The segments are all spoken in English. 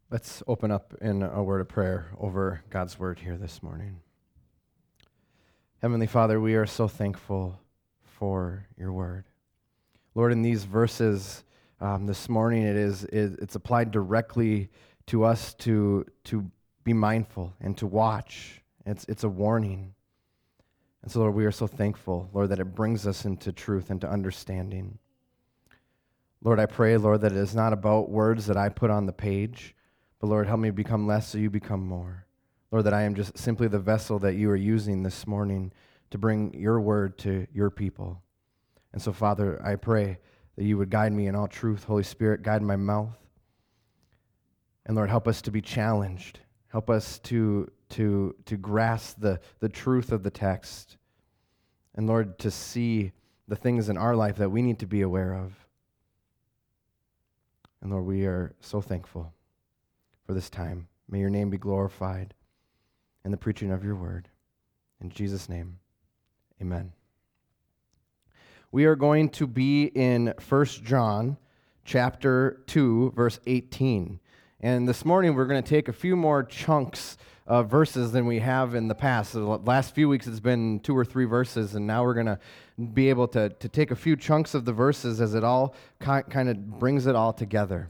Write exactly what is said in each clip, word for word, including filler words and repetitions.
Let's open up in a word of prayer over God's word here this morning. Heavenly Father, we are so thankful for your word. Lord, in these verses um, this morning, it is it, it's applied directly to us to to be mindful and to watch. It's it's a warning. And so, Lord, we are so thankful, Lord, that it brings us into truth and to understanding. Lord, I pray, Lord, that it is not about words that I put on the page, but Lord, help me become less so you become more. Lord, that I am just simply the vessel that you are using this morning to bring your word to your people. And so, Father, I pray that you would guide me in all truth. Holy Spirit, guide my mouth. And Lord, help us to be challenged. Help us to, to, to grasp the, the truth of the text. And Lord, to see the things in our life that we need to be aware of. And Lord, we are so thankful for this time. May your name be glorified in the preaching of your word. In Jesus' name, amen. We are going to be in First John chapter two, verse eighteen. And this morning we're going to take a few more chunks of verses than we have in the past. So the last few weeks it's been two or three verses, and now we're going to be able to, to take a few chunks of the verses as it all kind of brings it all together.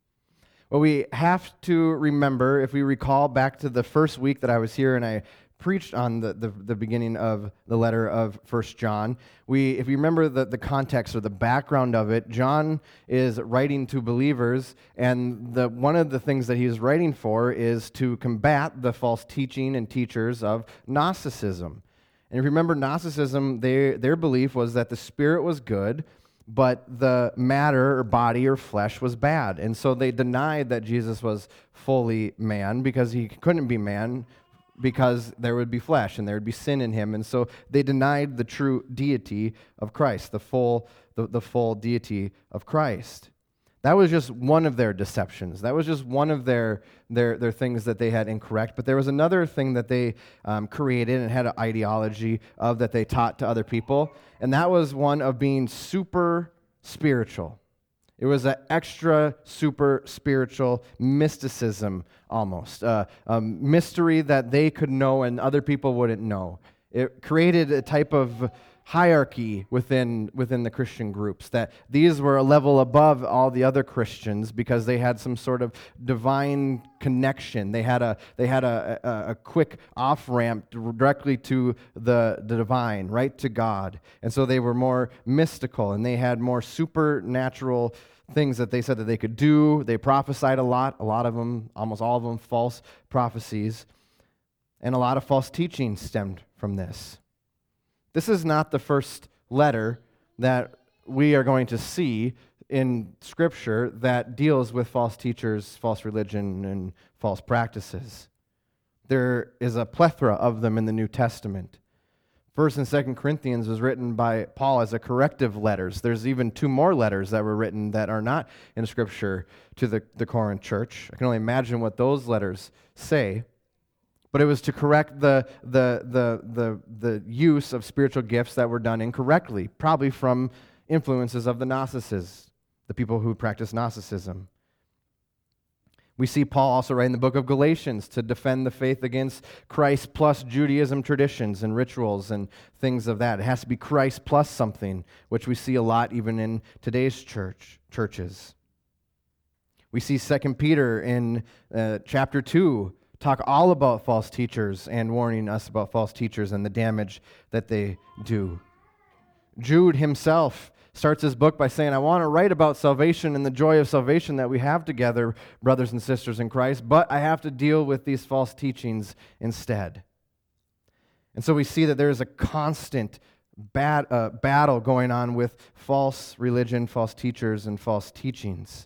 Well, we have to remember, if we recall back to the first week that I was here and I preached on the, the, the beginning of the letter of First John, we, if you remember the, the context or the background of it, John is writing to believers, and the, one of the things that he is writing for is to combat the false teaching and teachers of Gnosticism. And if you remember Gnosticism, they, their belief was that the spirit was good, but the matter or body or flesh was bad. And so they denied that Jesus was fully man because he couldn't be man because there would be flesh and there would be sin in him. And so they denied the true deity of Christ, the full, the, the full deity of Christ. That was just one of their deceptions. That was just one of their, their, their things that they had incorrect. But there was another thing that they um, created and had an ideology of that they taught to other people, and that was one of being super spiritual. It was an extra super spiritual mysticism almost, uh, a mystery that they could know and other people wouldn't know. It created a type of hierarchy within within the Christian groups, that these were a level above all the other Christians because they had some sort of divine connection. They had a they had a, a, a quick off-ramp directly to the, the divine, right to God. And so they were more mystical, and they had more supernatural things that they said that they could do. They prophesied a lot, a lot of them, almost all of them, false prophecies. And a lot of false teaching stemmed from this. This is not the first letter that we are going to see in Scripture that deals with false teachers, false religion, and false practices. There is a plethora of them in the New Testament. First and Second Corinthians was written by Paul as a corrective letters. There's even two more letters that were written that are not in Scripture to the, the Corinth church. I can only imagine what those letters say. But it was to correct the, the, the, the, the use of spiritual gifts that were done incorrectly, probably from influences of the Gnosticists, the people who practice Gnosticism. We see Paul also write in the book of Galatians to defend the faith against Christ plus Judaism traditions and rituals and things of that. It has to be Christ plus something, which we see a lot even in today's church churches. We see Second Peter in uh, chapter two talk all about false teachers and warning us about false teachers and the damage that they do. Jude himself starts his book by saying, I want to write about salvation and the joy of salvation that we have together, brothers and sisters in Christ, but I have to deal with these false teachings instead. And so we see that there is a constant bat, uh, battle going on with false religion, false teachers, and false teachings.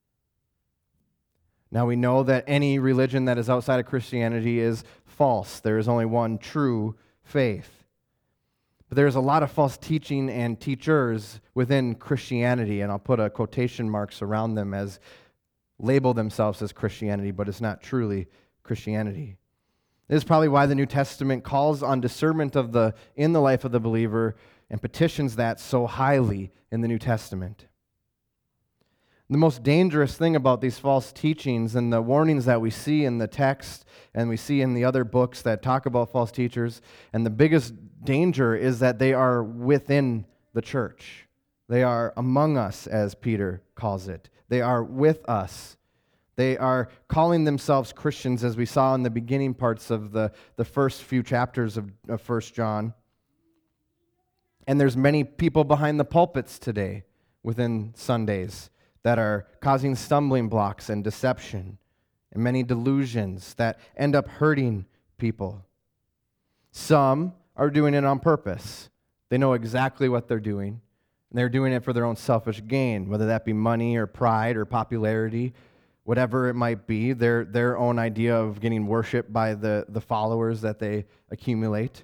Now we know that any religion that is outside of Christianity is false. There is only one true faith. But there's a lot of false teaching and teachers within Christianity, and I'll put a quotation marks around them as label themselves as Christianity, but it's not truly Christianity. This is probably why the New Testament calls on discernment of the in the life of the believer and petitions that so highly in the New Testament. The most dangerous thing about these false teachings and the warnings that we see in the text and we see in the other books that talk about false teachers, and the biggest danger is that they are within the church. They are among us, as Peter calls it. They are with us. They are calling themselves Christians, as we saw in the beginning parts of the, the first few chapters of, of First John. And there's many people behind the pulpits today within Sundays that are causing stumbling blocks and deception and many delusions that end up hurting people. Some are doing it on purpose. They know exactly what they're doing, and they're doing it for their own selfish gain, whether that be money or pride or popularity, whatever it might be, their, their own idea of getting worshiped by the, the followers that they accumulate.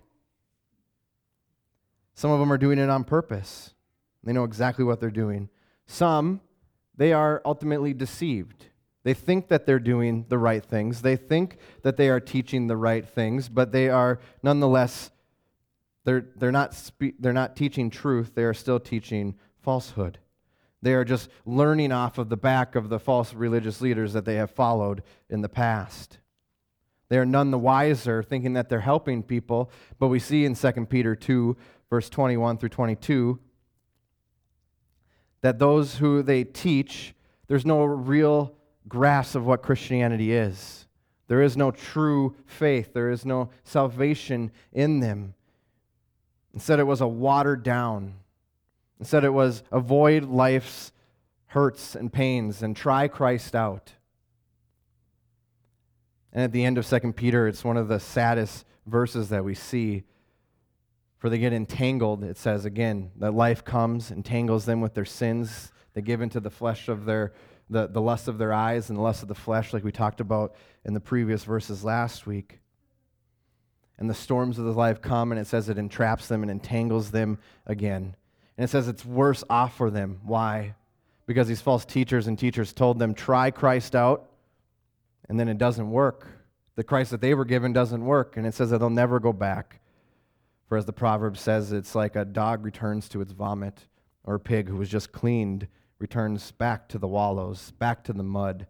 Some of them are doing it on purpose. They know exactly what they're doing. Some, they are ultimately deceived. They think that they're doing the right things. They think that they are teaching the right things, but they are nonetheless, they're, they're, not spe- they're not teaching truth. They are still teaching falsehood. They are just learning off of the back of the false religious leaders that they have followed in the past. They are none the wiser, thinking that they're helping people, but we see in Second Peter two, verse twenty-one through twenty-two, that those who they teach, there's no real grasp of what Christianity is. There is no true faith. There is no salvation in them. Instead, it was a watered down. Instead, it was avoid life's hurts and pains and try Christ out. And at the end of Second Peter, it's one of the saddest verses that we see. For they get entangled, it says again, that life comes, entangles them with their sins. They give into the flesh of their, the, the lust of their eyes and the lust of the flesh, like we talked about in the previous verses last week. And the storms of the life come, and it says it entraps them and entangles them again. And it says it's worse off for them. Why? Because these false teachers and teachers told them, try Christ out, and then it doesn't work. The Christ that they were given doesn't work, and it says that they'll never go back. For as the proverb says, it's like a dog returns to its vomit, or a pig who was just cleaned returns back to the wallows, back to the mud.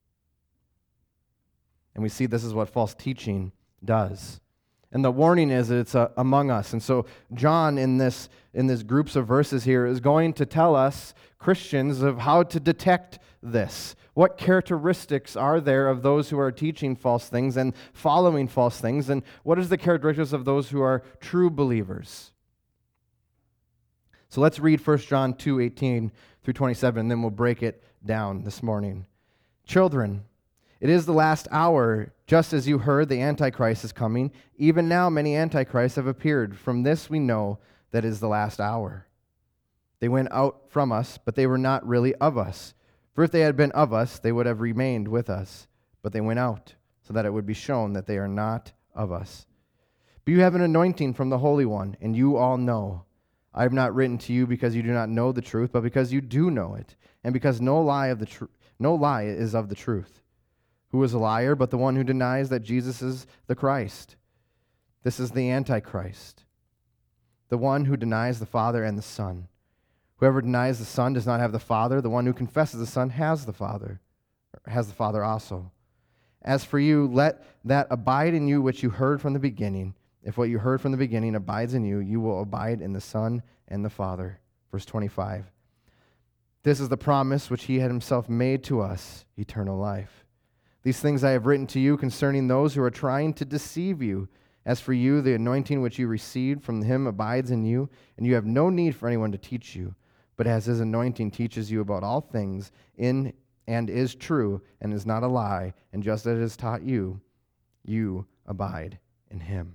And we see this is what false teaching does. And the warning is that it's uh, among us. And so John, in this in this groups of verses here, is going to tell us, Christians, of how to detect this. What characteristics are there of those who are teaching false things and following false things? And what is the characteristics of those who are true believers? So let's read First John two, eighteen through twenty-seven, and then we'll break it down this morning. Children, it is the last hour. Just as you heard, the Antichrist is coming. Even now many Antichrists have appeared. From this we know that it is the last hour. They went out from us, but they were not really of us. For if they had been of us, they would have remained with us. But they went out, so that it would be shown that they are not of us. But you have an anointing from the Holy One, and you all know. I have not written to you because you do not know the truth, but because you do know it, and because no lie of the tr- no lie is of the truth. Who is a liar but the one who denies that Jesus is the Christ? This is the Antichrist, the one who denies the Father and the Son. Whoever denies the Son does not have the Father. The one who confesses the Son has the Father, has the Father also. As for you, let that abide in you which you heard from the beginning. If what you heard from the beginning abides in you, you will abide in the Son and the Father. Verse twenty-five. This is the promise which he had himself made to us, eternal life. These things I have written to you concerning those who are trying to deceive you. As for you, the anointing which you received from him abides in you, and you have no need for anyone to teach you. But as his anointing teaches you about all things, in and is true, and is not a lie, and just as it has taught you, you abide in him.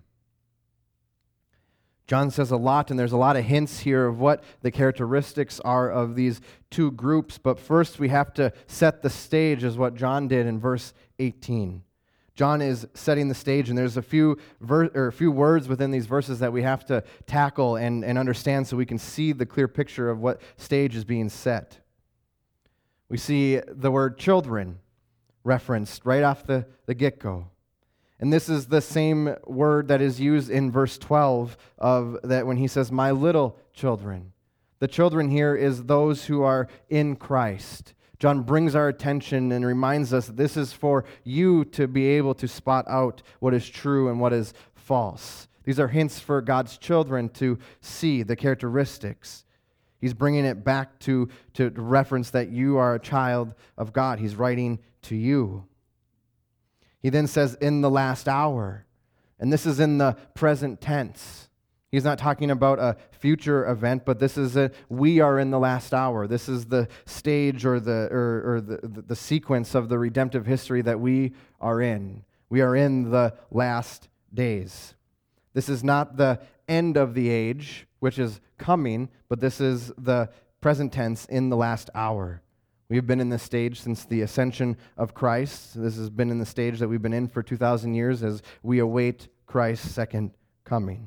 John says a lot, and there's a lot of hints here of what the characteristics are of these two groups. But first, we have to set the stage, as what John did in verse eighteen. John is setting the stage, and there's a few ver- or a few words within these verses that we have to tackle and, and understand so we can see the clear picture of what stage is being set. We see the word children referenced right off the, the get-go. And this is the same word that is used in verse twelve of that when he says, my little children. The children here is those who are in Christ. John brings our attention and reminds us that this is for you to be able to spot out what is true and what is false. These are hints for God's children to see the characteristics. He's bringing it back to, to reference that you are a child of God. He's writing to you. He then says, in the last hour. And this is in the present tense. He's not talking about a future event, but this is a, we are in the last hour. This is the stage or the or, or the, the, the sequence of the redemptive history that we are in. We are in the last days. This is not the end of the age, which is coming, but this is the present tense in the last hour. We have been in this stage since the ascension of Christ. This has been in the stage that we've been in for two thousand years as we await Christ's second coming.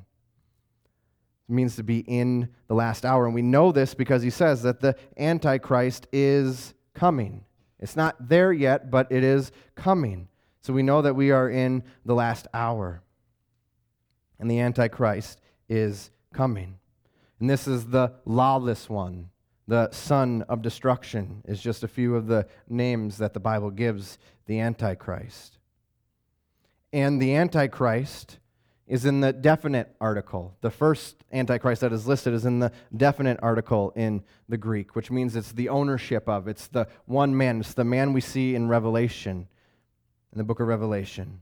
It means to be in the last hour. And we know this because he says that the Antichrist is coming. It's not there yet, but it is coming. So we know that we are in the last hour. And the Antichrist is coming. And this is the lawless one. The son of destruction is just a few of the names that the Bible gives the Antichrist. And the Antichrist is in the definite article. The first Antichrist that is listed is in the definite article in the Greek, which means it's the ownership of. It's the one man. It's the man we see in Revelation, in the book of Revelation.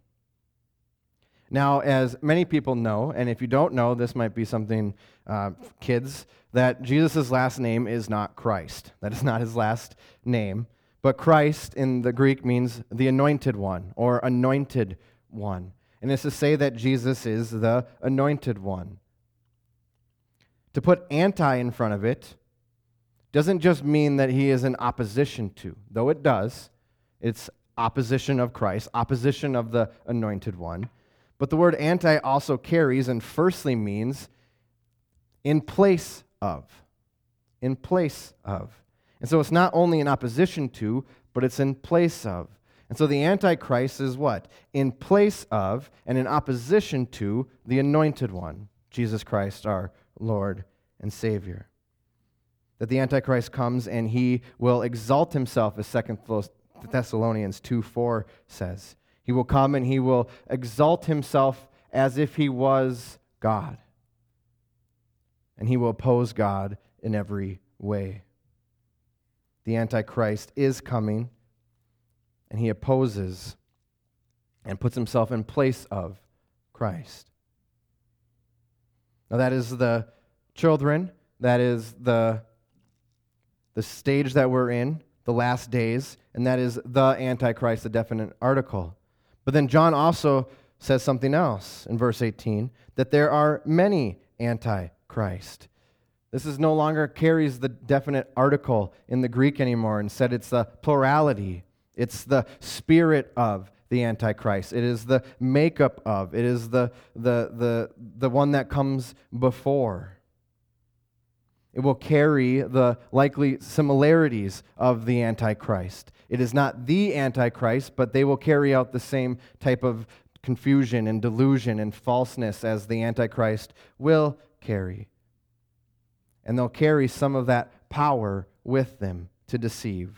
Now, as many people know, and if you don't know, this might be something, uh, kids, that Jesus' last name is not Christ. That is not his last name. But Christ in the Greek means the anointed one or anointed one. And this is to say that Jesus is the anointed one. To put anti in front of it doesn't just mean that he is in opposition to, though it does. It's opposition of Christ, opposition of the anointed one. But the word anti also carries and firstly means in place of. In place of. And so it's not only in opposition to, but it's in place of. And so the Antichrist is what? In place of and in opposition to the anointed one, Jesus Christ, our Lord and Savior. That the Antichrist comes and he will exalt himself, as Second Thessalonians two four says. He will come and he will exalt himself as if he was God. And he will oppose God in every way. The Antichrist is coming, and he opposes and puts himself in place of Christ. Now that is the children, that is the, the stage that we're in, the last days, and that is the Antichrist, the definite article. But then John also says something else in verse eighteen, that there are many Antichrist. This is no longer carries the definite article in the Greek anymore. Instead, it's the plurality. It's the spirit of the Antichrist. It is the makeup of. It is the, the, the, the one that comes before. It will carry the likely similarities of the Antichrist. It is not the Antichrist, but they will carry out the same type of confusion and delusion and falseness as the Antichrist will carry. And they'll carry some of that power with them to deceive.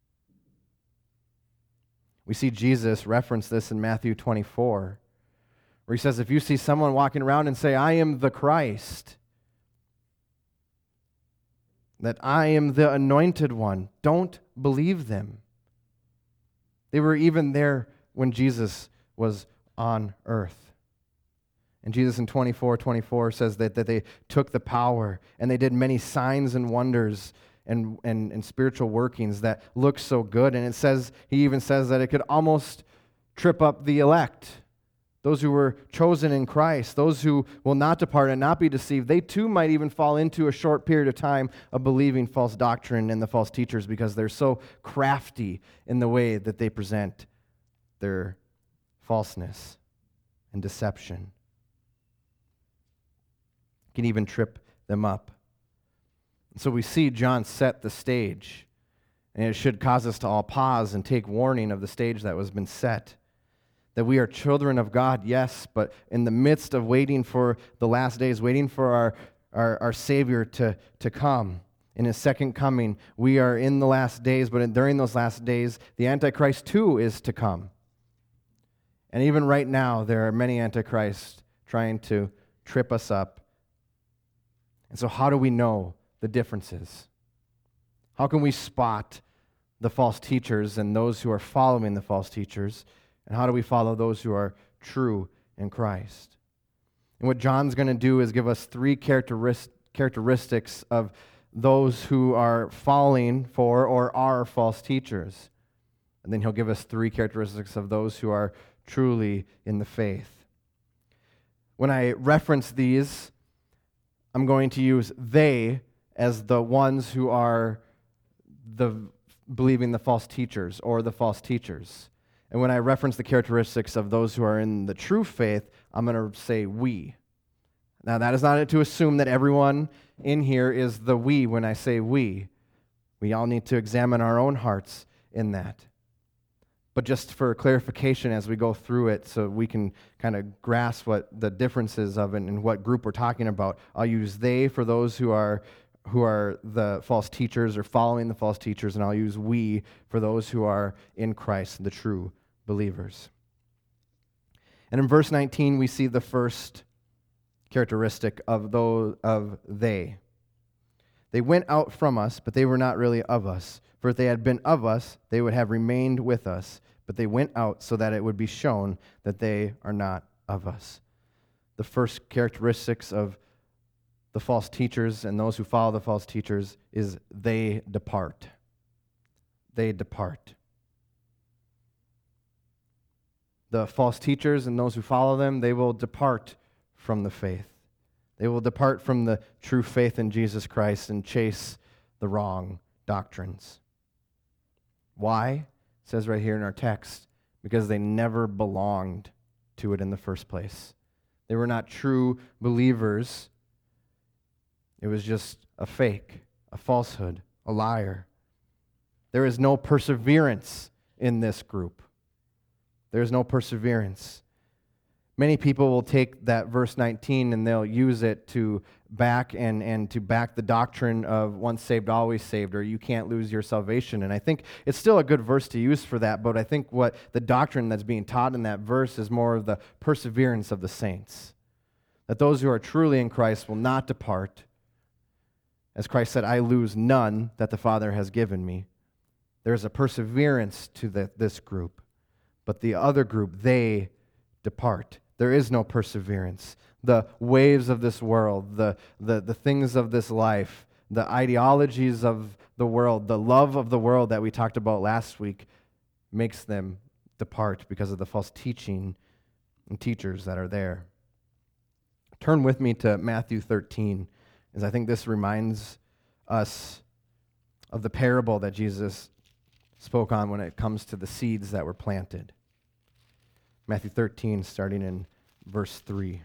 We see Jesus reference this in Matthew twenty-four, where he says, if you see someone walking around and say, I am the Christ, that I am the anointed one, don't believe them. They were even there when Jesus was on earth. And Jesus in twenty-four twenty-four says that, that they took the power and they did many signs and wonders and, and, and spiritual workings that look so good. And it says, he even says that it could almost trip up the elect. Those who were chosen in Christ, those who will not depart and not be deceived, they too might even fall into a short period of time of believing false doctrine and the false teachers because they're so crafty in the way that they present their falseness and deception. Can even trip them up. So we see John set the stage, and it should cause us to all pause and take warning of the stage that was been set. That we are children of God, yes, but in the midst of waiting for the last days, waiting for our, our, our Savior to, to come, in his second coming. We are in the last days, but during those last days, the Antichrist too is to come. And even right now, there are many antichrists trying to trip us up. And so how do we know the differences? How can we spot the false teachers and those who are following the false teachers? And how do we follow those who are true in Christ? And what John's going to do is give us three characteristics of those who are falling for or are false teachers. And then he'll give us three characteristics of those who are truly in the faith. When I reference these, I'm going to use they as the ones who are the believing the false teachers or the false teachers. And when I reference the characteristics of those who are in the true faith, I'm going to say we. Now, that is not to assume that everyone in here is the we when I say we. We all need to examine our own hearts in that. But just for clarification as we go through it so we can kind of grasp what the differences of it and what group we're talking about, I'll use they for those who are who are the false teachers or following the false teachers, and I'll use we for those who are in Christ, the true believers. And in verse nineteen, we see the first characteristic of those of they. They went out from us, but they were not really of us. For if they had been of us, they would have remained with us. But they went out so that it would be shown that they are not of us. The first characteristics of the false teachers and those who follow the false teachers is they depart. They depart. The false teachers and those who follow them, they will depart from the faith. They will depart from the true faith in Jesus Christ and chase the wrong doctrines. Why? It says right here in our text, because they never belonged to it in the first place. They were not true believers. It was just a fake, a falsehood, a liar. There is no perseverance in this group. There is no perseverance. Many people will take that verse nineteen and they'll use it to back and, and to back the doctrine of once saved, always saved, or you can't lose your salvation. And I think it's still a good verse to use for that, but I think what the doctrine that's being taught in that verse is more of the perseverance of the saints. That those who are truly in Christ will not depart. As Christ said, I lose none that the Father has given me. There's a perseverance to the, this group. But the other group, they depart. There is no perseverance. The waves of this world, the, the, the things of this life, the ideologies of the world, the love of the world that we talked about last week makes them depart because of the false teaching and teachers that are there. Turn with me to Matthew thirteen, as I think this reminds us of the parable that Jesus spoke on when it comes to the seeds that were planted. Matthew thirteen, starting in verse three.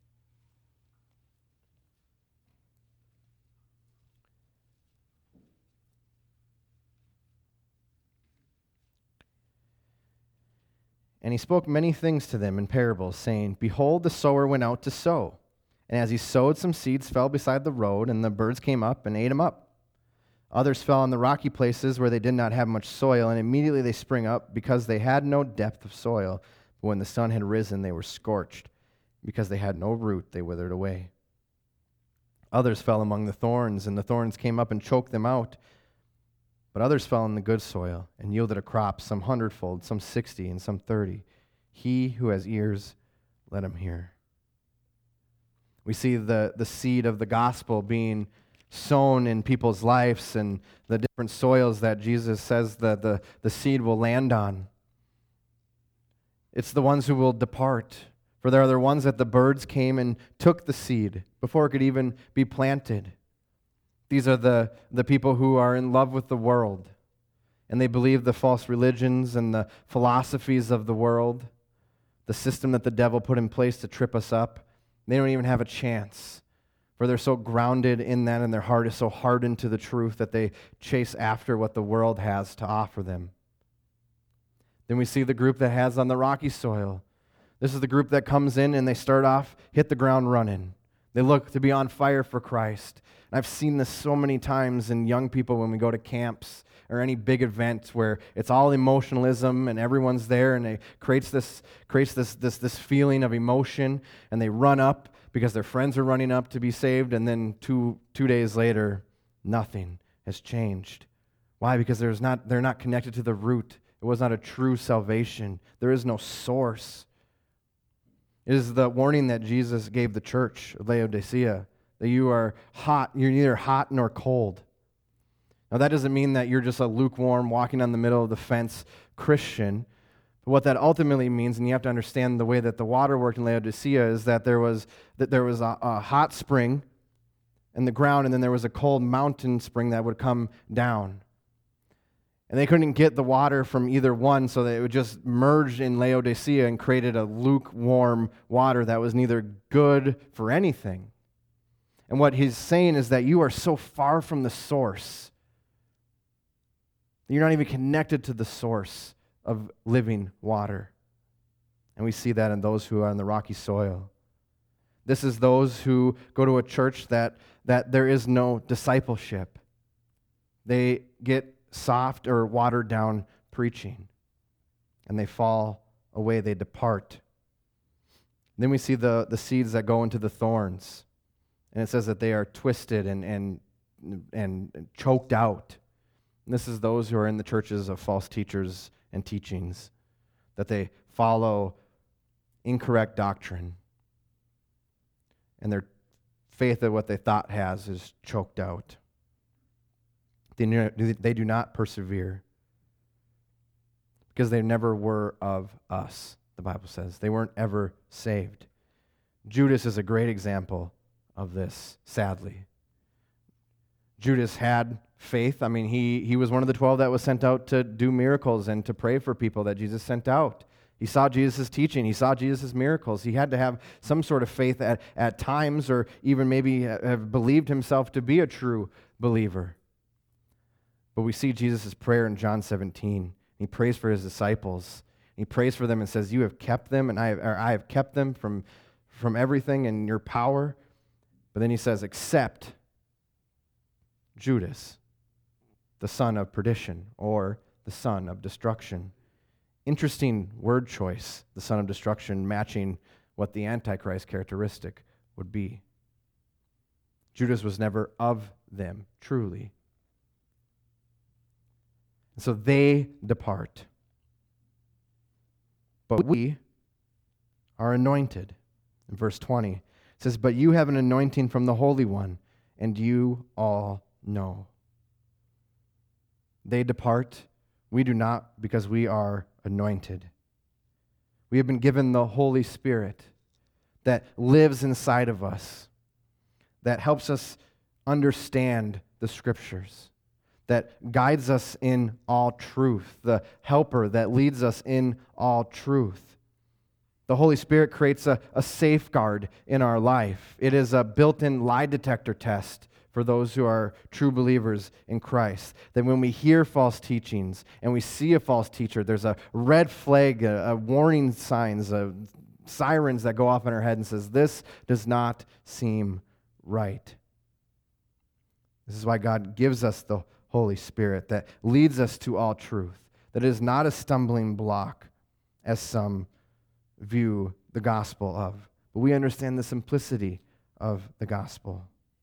And he spoke many things to them in parables, saying, Behold, the sower went out to sow. And as he sowed, some seeds fell beside the road, and the birds came up and ate them up. Others fell on the rocky places where they did not have much soil, and immediately they sprang up, because they had no depth of soil. But when the sun had risen, they were scorched. Because they had no root, they withered away. Others fell among the thorns, and the thorns came up and choked them out. But others fell in the good soil, and yielded a crop, some hundredfold, some sixty, and some thirty. He who has ears, let him hear. We see the, the seed of the gospel being sown in people's lives and the different soils that Jesus says that the, the seed will land on. It's the ones who will depart. For there are the ones that the birds came and took the seed before it could even be planted. These are the, the people who are in love with the world, and they believe the false religions and the philosophies of the world, the system that the devil put in place to trip us up. They don't even have a chance, for they're so grounded in that, and their heart is so hardened to the truth that they chase after what the world has to offer them. Then we see the group that has on the rocky soil. This is the group that comes in and they start off, hit the ground running. They look to be on fire for Christ. And I've seen this so many times in young people when we go to camps or any big event where it's all emotionalism and everyone's there, and it creates this creates this this this feeling of emotion, and they run up because their friends are running up to be saved, and then two two days later, nothing has changed. Why? Because there's not they're not connected to the root. It was not a true salvation. There is no source. It is the warning that Jesus gave the church of Laodicea, that you are hot, you're neither hot nor cold. Now that doesn't mean that you're just a lukewarm, walking on the middle of the fence Christian. But what that ultimately means, and you have to understand the way that the water worked in Laodicea, is that there was that there was a, a hot spring in the ground, and then there was a cold mountain spring that would come down. And they couldn't get the water from either one, so that it would just merge in Laodicea and created a lukewarm water that was neither good for anything. And what he's saying is that you are so far from the source. You're not even connected to the source of living water. And we see that in those who are on the rocky soil. This is those who go to a church that, that there is no discipleship. They get soft or watered down preaching, and they fall away, they depart. Then we see the, the seeds that go into the thorns, and it says that they are twisted and, and, and choked out. And this is those who are in the churches of false teachers and teachings, that they follow incorrect doctrine, and their faith of what they thought has is choked out. They, they do not persevere because they never were of us, the Bible says. They weren't ever saved. Judas is a great example of this, sadly. Judas had faith. I mean, he, he was one of the twelve that was sent out to do miracles and to pray for people that Jesus sent out. He saw Jesus' teaching. He saw Jesus' miracles. He had to have some sort of faith at, at times, or even maybe have believed himself to be a true believer. But we see Jesus' prayer in John seventeen. He prays for his disciples. He prays for them and says, you have kept them, and I have, or I have kept them from, from everything in your power. But then he says, except Judas, the son of perdition, or the son of destruction. Interesting word choice, the son of destruction, matching what the Antichrist characteristic would be. Judas was never of them, truly. And so they depart. But we are anointed. In verse twenty, it says, but you have an anointing from the Holy One, and you all know. They depart. We do not, because we are anointed. We have been given the Holy Spirit that lives inside of us, that helps us understand the Scriptures, that guides us in all truth, the helper that leads us in all truth. The Holy Spirit creates a, a safeguard in our life. It is a built-in lie detector test for those who are true believers in Christ. That when we hear false teachings and we see a false teacher, there's a red flag, a, a warning signs, a, sirens that go off in our head and says, this does not seem right. This is why God gives us the Holy Spirit that leads us to all truth, that is not a stumbling block as some view the gospel of, but we understand the simplicity of the gospel.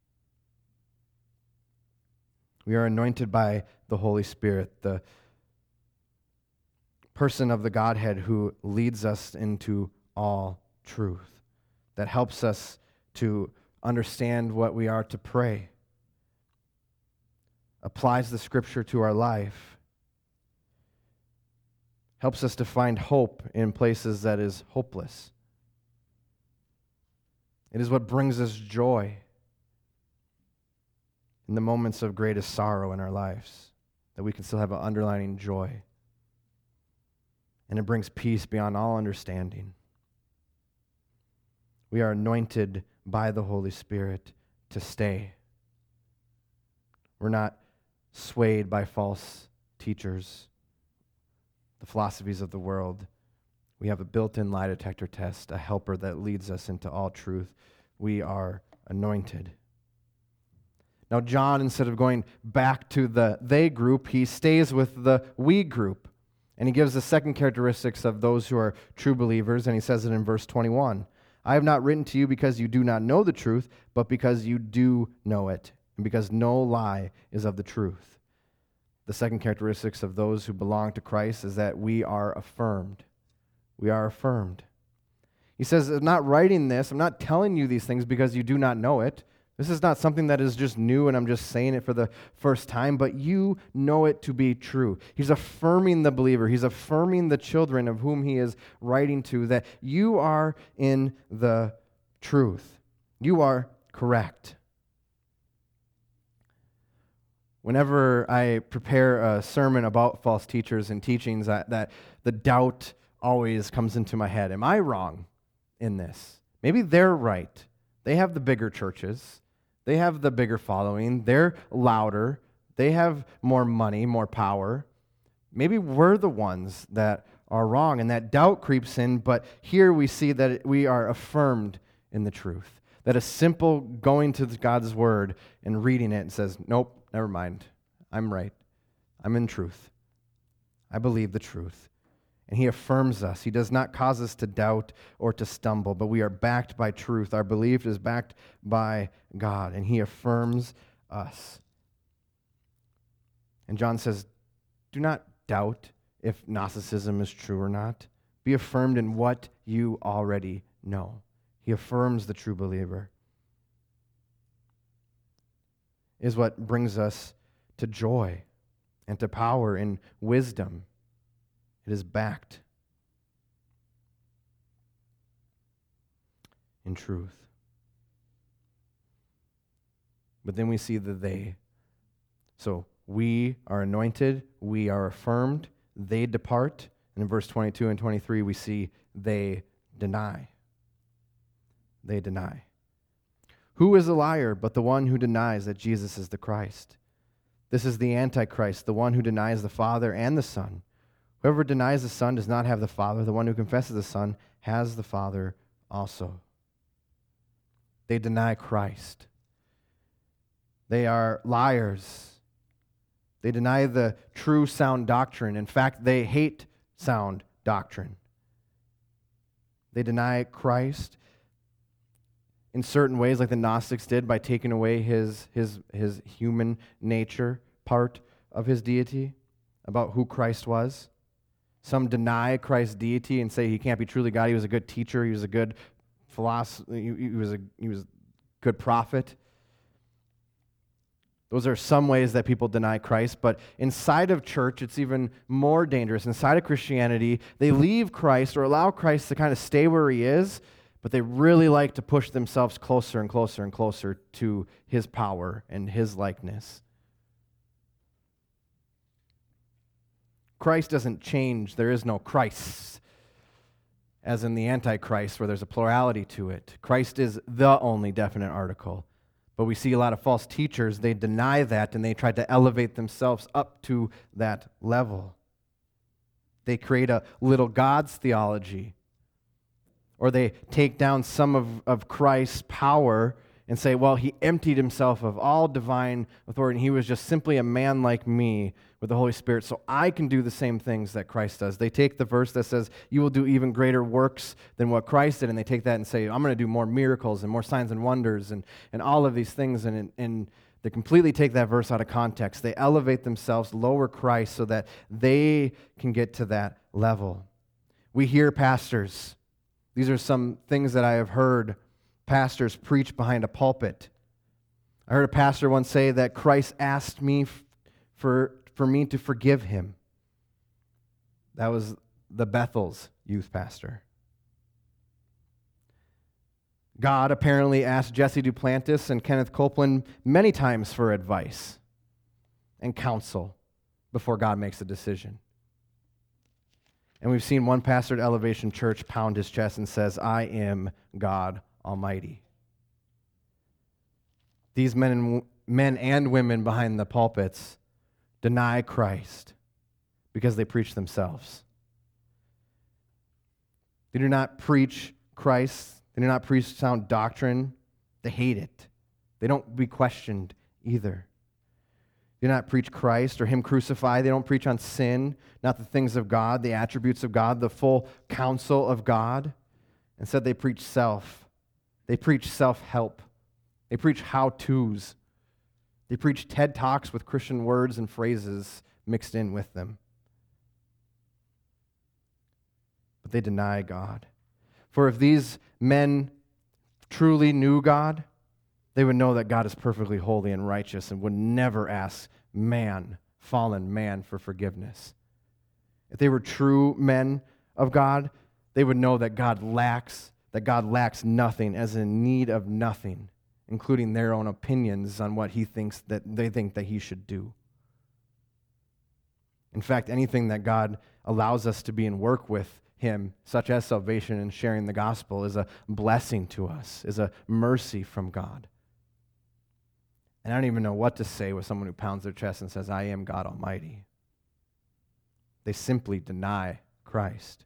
We are anointed by the Holy Spirit, the person of the Godhead who leads us into all truth, that helps us to understand what we are to pray, applies the Scripture to our life, helps us to find hope in places that is hopeless. It is what brings us joy in the moments of greatest sorrow in our lives, that we can still have an underlying joy. And it brings peace beyond all understanding. We are anointed by the Holy Spirit to stay. We're not swayed by false teachers, the philosophies of the world. We have a built-in lie detector test, a helper that leads us into all truth. We are anointed. Now, John, instead of going back to the they group, he stays with the we group. And he gives the second characteristics of those who are true believers, and he says it in verse twenty-one. I have not written to you because you do not know the truth, but because you do know it, and because no lie is of the truth. The second characteristics of those who belong to Christ is that we are affirmed. We are affirmed. He says, I'm not writing this, I'm not telling you these things because you do not know it. This is not something that is just new and I'm just saying it for the first time, but you know it to be true. He's affirming the believer. He's affirming the children of whom he is writing to that you are in the truth. You are correct. Whenever I prepare a sermon about false teachers and teachings, that, that the doubt always comes into my head. Am I wrong in this? Maybe they're right. They have the bigger churches. They have the bigger following. They're louder. They have more money, more power. Maybe we're the ones that are wrong, and that doubt creeps in, but here we see that we are affirmed in the truth. That a simple going to God's Word and reading it says, nope, never mind. I'm right. I'm in truth. I believe the truth. And he affirms us. He does not cause us to doubt or to stumble, but we are backed by truth. Our belief is backed by God, and he affirms us. And John says, do not doubt if Gnosticism is true or not. Be affirmed in what you already know. He affirms the true believer. Is what brings us to joy and to power and wisdom. It is backed in truth. But then we see the they. So we are anointed, we are affirmed, they depart. And in verse twenty-two and twenty-three, we see they deny. They deny. Who is a liar but the one who denies that Jesus is the Christ? This is the Antichrist, the one who denies the Father and the Son. Whoever denies the Son does not have the Father. The one who confesses the Son has the Father also. They deny Christ. They are liars. They deny the true sound doctrine. In fact, they hate sound doctrine. They deny Christ in certain ways, like the Gnostics did, by taking away his, his, his human nature, part of his deity, about who Christ was. Some deny Christ's deity and say he can't be truly God. He was a good teacher. He was a good philosopher. He, he was a he was a good prophet. Those are some ways that people deny Christ. But inside of church, it's even more dangerous. Inside of Christianity, they leave Christ or allow Christ to kind of stay where he is, but they really like to push themselves closer and closer and closer to his power and his likeness. Christ doesn't change. There is no Christ, as in the Antichrist, where there's a plurality to it. Christ is the only definite article. But we see a lot of false teachers, they deny that, and they try to elevate themselves up to that level. They create a little God's theology, or they take down some of, of Christ's power and say, well, he emptied himself of all divine authority, and he was just simply a man like me with the Holy Spirit, so I can do the same things that Christ does. They take the verse that says, you will do even greater works than what Christ did, and they take that and say, I'm going to do more miracles and more signs and wonders and, and all of these things, and, and they completely take that verse out of context. They elevate themselves, lower Christ so that they can get to that level. We hear pastors. These are some things that I have heard pastors preach behind a pulpit. I heard a pastor once say that Christ asked me for, for me to forgive him. That was the Bethel's youth pastor. God apparently asked Jesse Duplantis and Kenneth Copeland many times for advice and counsel before God makes a decision. And we've seen one pastor at Elevation Church pound his chest and says, I am God Almighty. These men and, men and women behind the pulpits deny Christ because they preach themselves. They do not preach Christ. They do not preach sound doctrine. They hate it. They don't be questioned either. They do not preach Christ or Him crucified. They don't preach on sin, not the things of God, the attributes of God, the full counsel of God. Instead, they preach self. They preach self-help. They preach how-tos. They preach TED Talks with Christian words and phrases mixed in with them. But they deny God. For if these men truly knew God, they would know that God is perfectly holy and righteous and would never ask man, fallen man, for forgiveness. If they were true men of God, they would know that God lacks, that God lacks nothing, as in need of nothing, including their own opinions on what he thinks that they think that he should do. In fact, anything that God allows us to be in work with Him, such as salvation and sharing the gospel, is a blessing to us, is a mercy from God. And I don't even know what to say with someone who pounds their chest and says, I am God Almighty. They simply deny Christ.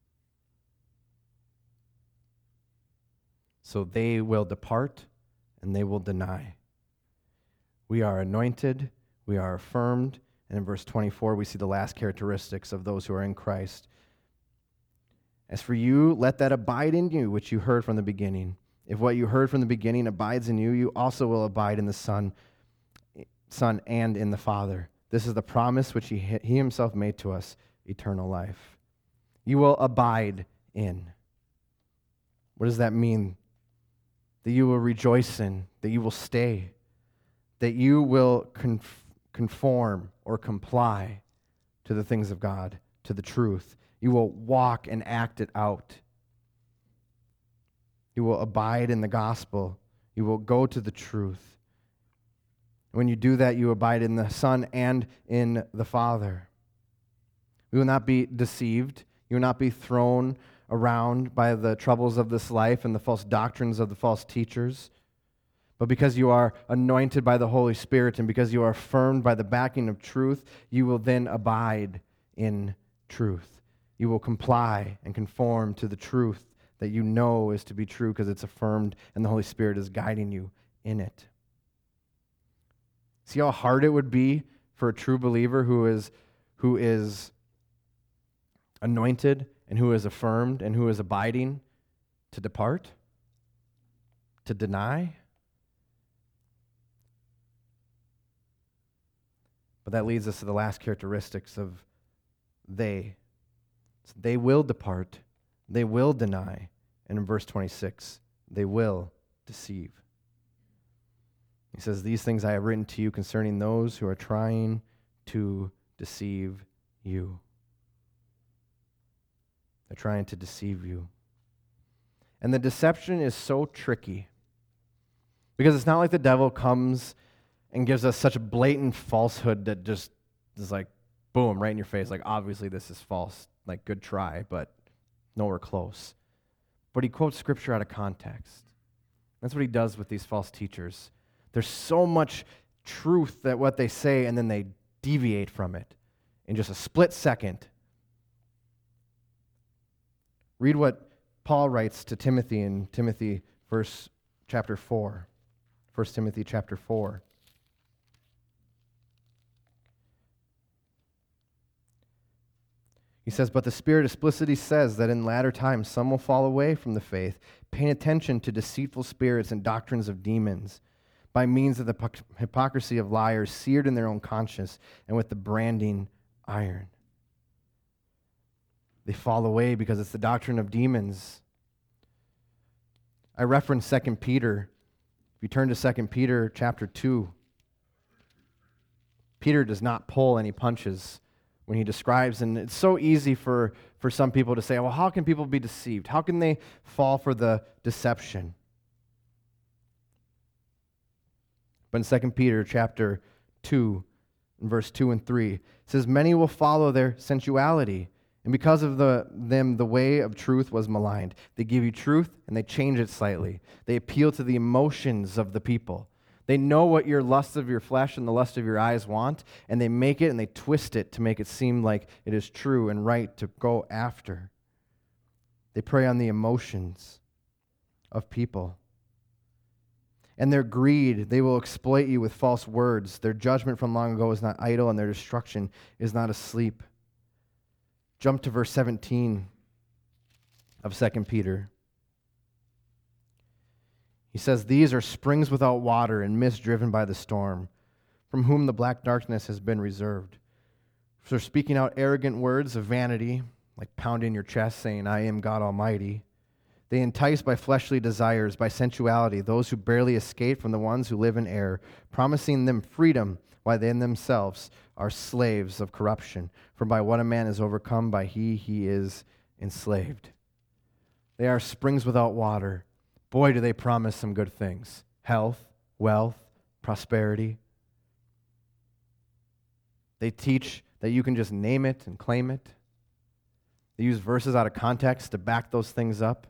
So they will depart and they will deny. We are anointed, we are affirmed, and in verse twenty-four we see the last characteristics of those who are in Christ. As for you, let that abide in you which you heard from the beginning. If what you heard from the beginning abides in you, you also will abide in the Son, Son and in the Father. This is the promise which he, he himself made to us, eternal life. You will abide in. What does that mean? That you will rejoice in, that you will stay, that you will conform or comply to the things of God, to the truth. You will walk and act it out. You will abide in the gospel. You will go to the truth. When you do that, you abide in the Son and in the Father. We will not be deceived. You will not be thrown around by the troubles of this life and the false doctrines of the false teachers. But because you are anointed by the Holy Spirit and because you are affirmed by the backing of truth, you will then abide in truth. You will comply and conform to the truth that you know is to be true because it's affirmed and the Holy Spirit is guiding you in it. See how hard it would be for a true believer who is, who is anointed and who is affirmed and who is abiding to depart, to deny? But that leads us to the last characteristics of they. So they will depart, they will deny, and in verse twenty-six, they will deceive. He says, these things I have written to you concerning those who are trying to deceive you. They're trying to deceive you. And the deception is so tricky because it's not like the devil comes and gives us such a blatant falsehood that just is like, boom, right in your face. Like, obviously this is false. Like, good try, but nowhere close. But he quotes Scripture out of context. That's what he does with these false teachers. There's so much truth that what they say, and then they deviate from it in just a split second. Read what Paul writes to Timothy in Timothy verse chapter four. First Timothy chapter four. He says, but the Spirit explicitly says that in latter times some will fall away from the faith, paying attention to deceitful spirits and doctrines of demons, by means of the hypocrisy of liars seared in their own conscience and with the branding iron. They fall away because it's the doctrine of demons. I reference Second Peter. If you turn to Second Peter chapter two, Peter does not pull any punches when he describes, and it's so easy for, for some people to say, well, how can people be deceived? How can they fall for the deception? But in Second Peter chapter two, in verse two and three, it says, many will follow their sensuality, and because of the, them the way of truth was maligned. They give you truth, and they change it slightly. They appeal to the emotions of the people. They know what your lust of your flesh and the lust of your eyes want, and they make it and they twist it to make it seem like it is true and right to go after. They prey on the emotions of people. And their greed, they will exploit you with false words. Their judgment from long ago is not idle, and their destruction is not asleep. Jump to verse seventeen of Second Peter. He says, "These are springs without water and mist driven by the storm, from whom the black darkness has been reserved. For speaking out arrogant words of vanity, like pounding your chest, saying, 'I am God Almighty,' they entice by fleshly desires, by sensuality, those who barely escape from the ones who live in error, promising them freedom while they themselves are slaves of corruption. For by what a man is overcome, by he he is enslaved." They are springs without water. Boy, do they promise some good things. Health, wealth, prosperity. They teach that you can just name it and claim it. They use verses out of context to back those things up.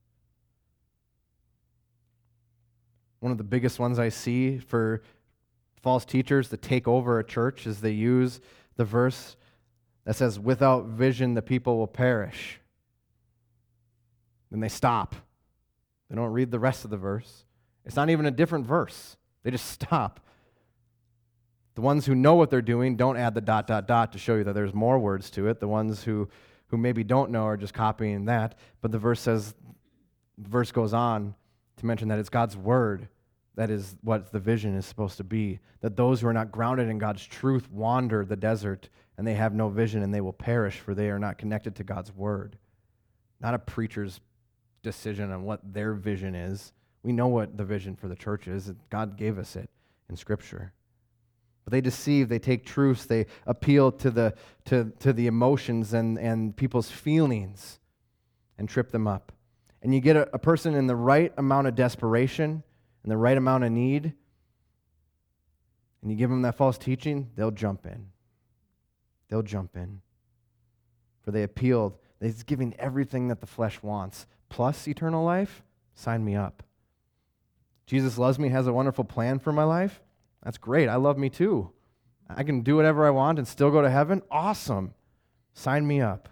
One of the biggest ones I see for false teachers to take over a church is they use the verse that says, "Without vision, the people will perish." Then they stop. They don't read the rest of the verse. It's not even a different verse. They just stop. The ones who know what they're doing don't add the dot, dot, dot to show you that there's more words to it. The ones who, who maybe don't know are just copying that. But the verse says, the verse goes on to mention that it's God's word that is what the vision is supposed to be. That those who are not grounded in God's truth wander the desert, and they have no vision, and they will perish, for they are not connected to God's word. Not a preacher's decision on what their vision is. We know what the vision for the church is. God gave us it in Scripture. But they deceive, they take truths, they appeal to the to, to the emotions and, and people's feelings and trip them up. And you get a, a person in the right amount of desperation and the right amount of need, and you give them that false teaching, they'll jump in. They'll jump in. For they appealed, they're giving everything that the flesh wants, plus eternal life. Sign me up. Jesus loves me, has a wonderful plan for my life. That's great. I love me too. I can do whatever I want and still go to heaven. Awesome. Sign me up.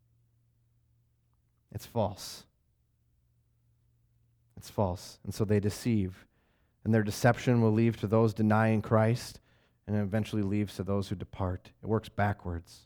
It's false. It's false. And so they deceive. And their deception will lead to those denying Christ, and it eventually leads to those who depart. It works backwards.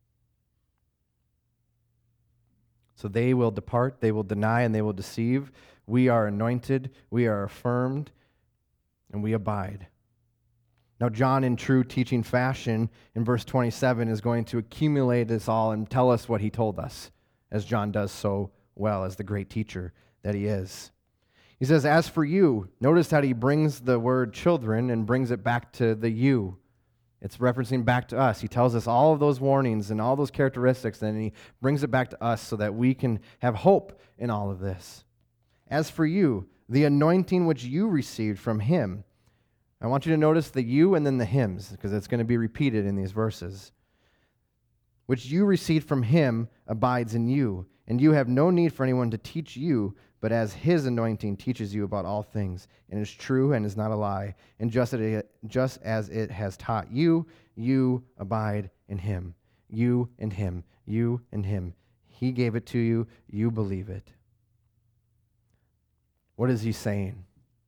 So they will depart, they will deny, and they will deceive. We are anointed, we are affirmed, and we abide. Now, John, in true teaching fashion, in verse twenty-seven, is going to accumulate this all and tell us what he told us, as John does so well, as the great teacher that he is. He says, "As for you," notice how he brings the word children and brings it back to the you. It's referencing back to us. He tells us all of those warnings and all those characteristics, and he brings it back to us so that we can have hope in all of this. "As for you, the anointing which you received from him." I want you to notice the you and then the hymns, because it's going to be repeated in these verses. "Which you received from him abides in you, and you have no need for anyone to teach you, but as his anointing teaches you about all things, and is true and is not a lie. And just as it, just as it has taught you, you abide in him. You and him. You and him. He gave it to you. You believe it." What is he saying?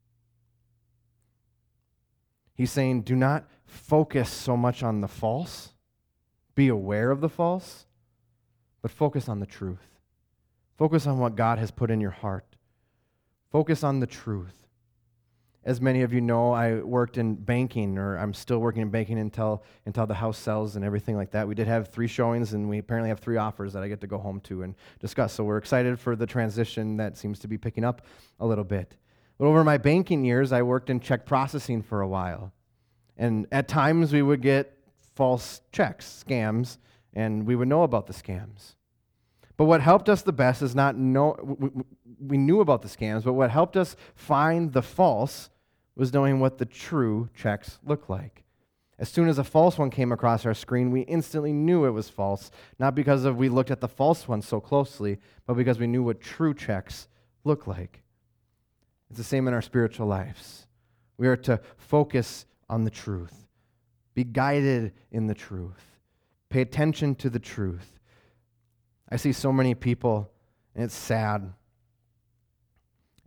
He's saying, do not focus so much on the false. Be aware of the false, but focus on the truth. Focus on what God has put in your heart. Focus on the truth. As many of you know, I worked in banking, or I'm still working in banking until until the house sells and everything like that. We did have three showings, and we apparently have three offers that I get to go home to and discuss. So we're excited for the transition that seems to be picking up a little bit. But over my banking years, I worked in check processing for a while. And at times we would get false checks, scams, and we would know about the scams. But what helped us the best is not know, we, we knew about the scams, but what helped us find the false was knowing what the true checks look like. As soon as a false one came across our screen, we instantly knew it was false, not because of we looked at the false one so closely, but because we knew what true checks look like. It's the same in our spiritual lives. We are to focus on the truth. Be guided in the truth. Pay attention to the truth. I see so many people, and it's sad,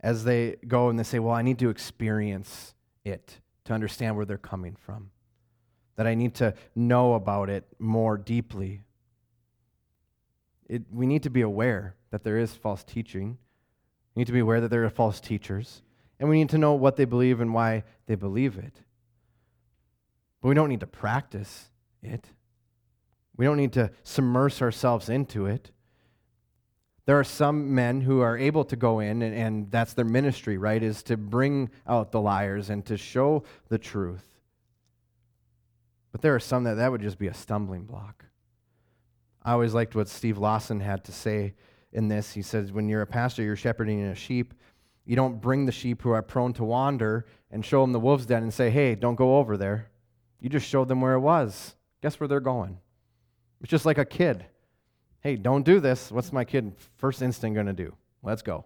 as they go and they say, well, I need to experience it to understand where they're coming from, that I need to know about it more deeply. It, we need to be aware that there is false teaching. We need to be aware that there are false teachers, and we need to know what they believe and why they believe it. But we don't need to practice it. We don't need to submerge ourselves into it. There are some men who are able to go in, and, and that's their ministry, right, is to bring out the liars and to show the truth. But there are some that that would just be a stumbling block. I always liked what Steve Lawson had to say in this. He says, when you're a pastor, you're shepherding a sheep. You don't bring the sheep who are prone to wander and show them the wolf's den and say, hey, don't go over there. You just showed them where it was. Guess where they're going? It's just like a kid. Hey, don't do this. What's my kid first instinct going to do? Let's go.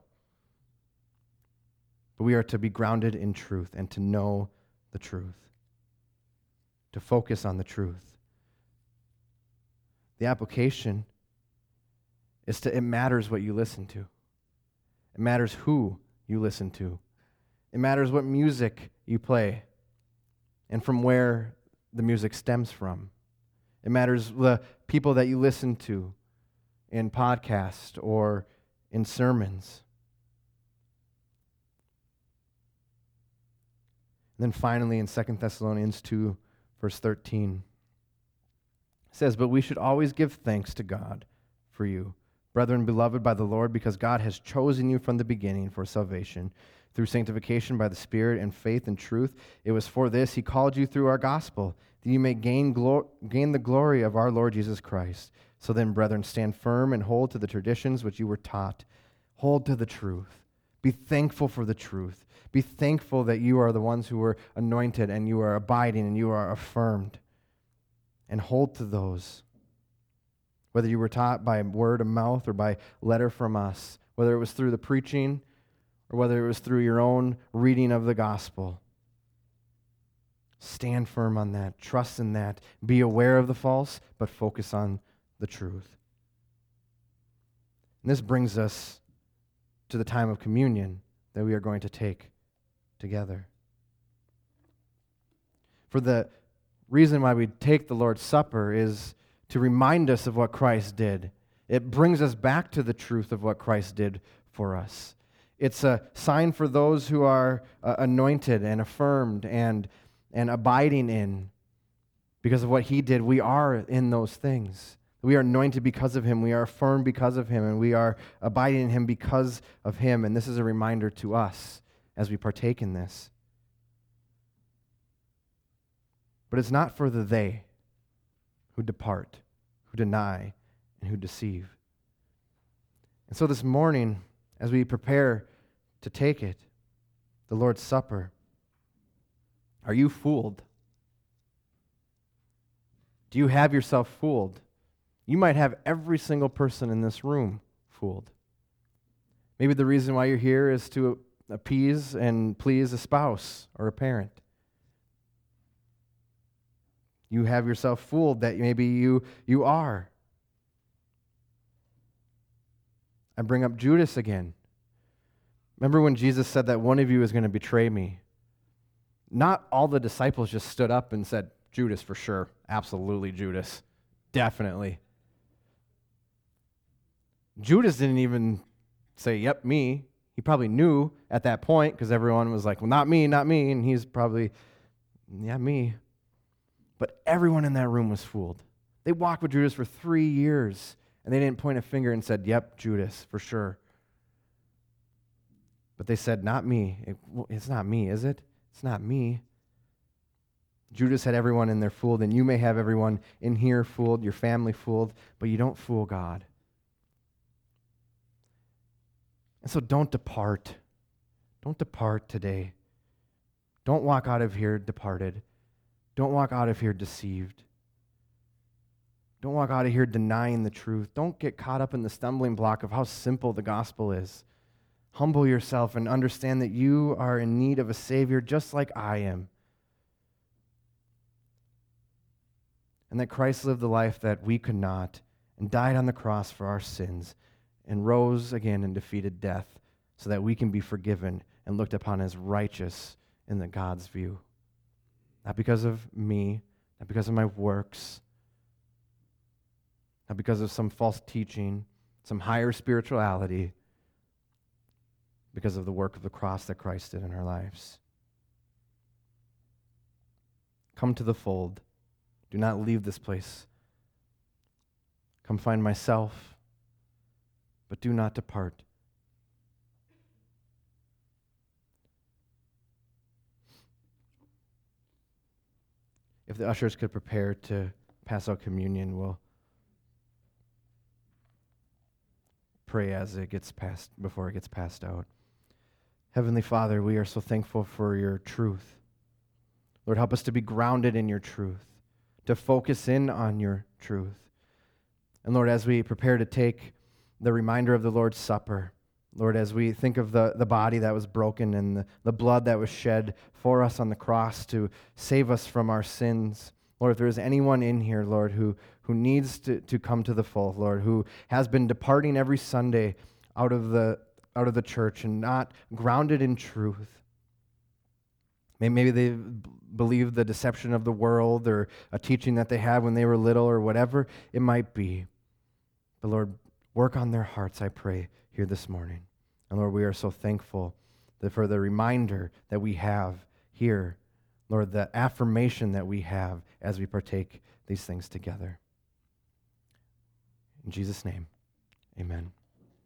But we are to be grounded in truth and to know the truth, to focus on the truth. The application is to, it matters what you listen to. It matters who you listen to. It matters what music you play and from where the music stems from. It matters the people that you listen to in podcasts or in sermons. And then finally in Second Thessalonians two, verse thirteen, it says, but we should always give thanks to God for you, brethren beloved by the Lord, because God has chosen you from the beginning for salvation, through sanctification by the Spirit and faith and truth. It was for this he called you through our gospel, that you may gain, glo- gain the glory of our Lord Jesus Christ. So then, brethren, stand firm and hold to the traditions which you were taught. Hold to the truth. Be thankful for the truth. Be thankful that you are the ones who were anointed and you are abiding and you are affirmed. And hold to those. Whether you were taught by word of mouth or by letter from us, whether it was through the preaching or whether it was through your own reading of the gospel. Stand firm on that. Trust in that. Be aware of the false, but focus on the truth. And this brings us to the time of communion that we are going to take together. For the reason why we take the Lord's Supper is to remind us of what Christ did. It brings us back to the truth of what Christ did for us. It's a sign for those who are uh, anointed and affirmed and, and abiding in. Because of what he did, we are in those things. We are anointed because of him. We are affirmed because of him. And we are abiding in him because of him. And this is a reminder to us as we partake in this. But it's not for the they who depart, who deny, and who deceive. And so this morning, as we prepare to take it, the Lord's Supper, are you fooled? Do you have yourself fooled? You might have every single person in this room fooled. Maybe the reason why you're here is to appease and please a spouse or a parent. You have yourself fooled that maybe you, you are. I bring up Judas again. Remember when Jesus said that one of you is going to betray me? Not all the disciples just stood up and said, Judas for sure. Absolutely Judas. Definitely. Judas didn't even say, yep, me. He probably knew at that point because everyone was like, well, not me, not me. And he's probably, yeah, me. But everyone in that room was fooled. They walked with Judas for three years, and they didn't point a finger and said, yep, Judas, for sure. But they said, not me. It, well, it's not me, is it? It's not me. Judas had everyone in there fooled, and you may have everyone in here fooled, your family fooled, but you don't fool God. And so don't depart. Don't depart today. Don't walk out of here departed. Don't walk out of here deceived. Don't walk out of here denying the truth. Don't get caught up in the stumbling block of how simple the gospel is. Humble yourself and understand that you are in need of a Savior just like I am. And that Christ lived the life that we could not and died on the cross for our sins and rose again and defeated death so that we can be forgiven and looked upon as righteous in the God's view. Not because of me, not because of my works, not because of some false teaching, some higher spirituality, because of the work of the cross that Christ did in our lives. Come to the fold. Do not leave this place. Come find myself, but do not depart. If the ushers could prepare to pass out communion, we'll pray as it gets passed, before it gets passed out. Heavenly Father, we are so thankful for your truth. Lord, help us to be grounded in your truth, to focus in on your truth. And Lord, as we prepare to take the reminder of the Lord's Supper, Lord, as we think of the, the body that was broken and the, the blood that was shed for us on the cross to save us from our sins, Lord, if there is anyone in here, Lord, who, who needs to, to come to the fold, Lord, who has been departing every Sunday out of the out of the church and not grounded in truth, maybe they believe the deception of the world or a teaching that they had when they were little or whatever it might be. But Lord, work on their hearts, I pray, here this morning. And Lord, we are so thankful that for the reminder that we have here, Lord, the affirmation that we have as we partake these things together. In Jesus' name, amen.